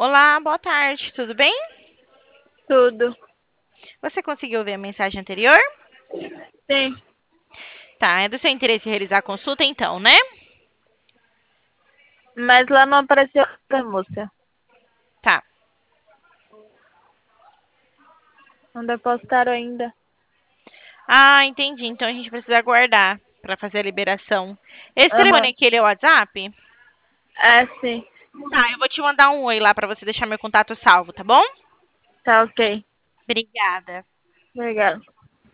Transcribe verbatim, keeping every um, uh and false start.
Olá, boa tarde, tudo bem? Tudo. Você conseguiu ver a mensagem anterior? Sim, Tá, é do seu interesse realizar a consulta então, né? mas lá não apareceu a moça. Tá. Não depositaram ainda. Ah, entendi. Então a gente precisa aguardar para fazer a liberação. Esse telefone Aham. aqui, ele é o WhatsApp? É, sim. Tá, eu vou te mandar um oi lá para você deixar meu contato salvo, tá bom? Tá ok. Obrigada. Obrigada.